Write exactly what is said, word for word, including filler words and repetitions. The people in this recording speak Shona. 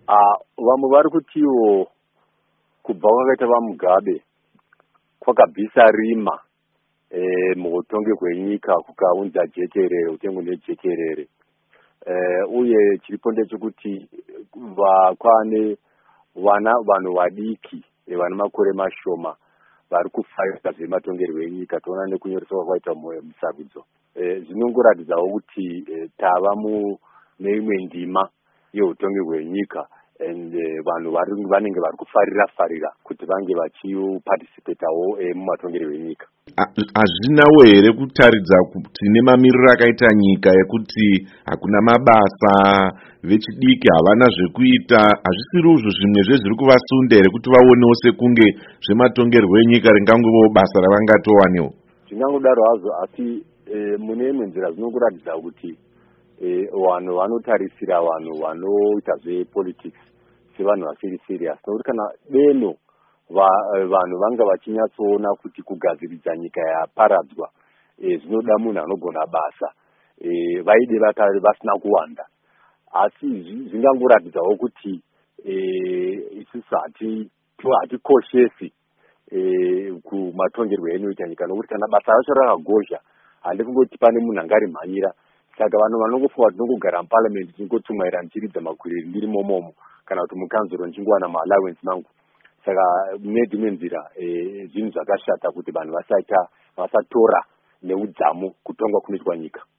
Ah, vamwe vari kutiwo kubva kwakaita vaMugabe kwakabvisa rima eh mutonge kwenyika kukaunza jeterere utengo nejeterere eh uye chiripo ndechekuti vakwane vana vanhu vadiki vana makore mashoma vari kufaira zvematongerwo enyika toona nekunyoreswa kwaita musarudzo eh zvinongoratidzawo kuti eh, tava mu neimwe ndima yeutonge hwenyika and vanhu uh, vanenge vari kufarira farira kuti vange vachiparticipatawo eh, mumatongerwo enyika. Hazvinawo here kutaridza kuti nemamiriro akaita nyika ekuti hakuna mabasa, vechidiki havana zvekuita, hazvisiri uzvo zvimwe zvezviri kuvasunda here kuti vaonewo sekunge zvematongerwo enyika ringangovawo basa ravangatowanewo? Zvingangodaro hazvo, asi eh, mune imwe nzira zvinongoratidza kuti vanhu vanotarisira vanhu vanoita zvepolitics sevanhu vasiri serious nokuti kana beno vanhu vanga vachinyatsoona kuti kugadziridza nyika yaparadzwa zvinoda munhu anogona basa vaide vasina kuwanda, asi zvingangoratidzawo kuti isusu hatikoshesi kumatongerwo enoita nyika nokuti kana basa racho rakagozha handi kungoti pane munhu angarimhanyira. Saka vanhu vanongofunga tinongogara muparliament tingotumaira ndichiridza makwiriri ndiri momomo kana kuti mukanzuro ndichingowana maallowance mangu. Saka mune dzimwe nzira zvinhu zvakashata kuti vanhu vasatora neudzamu kutonga kunoitwa nyika.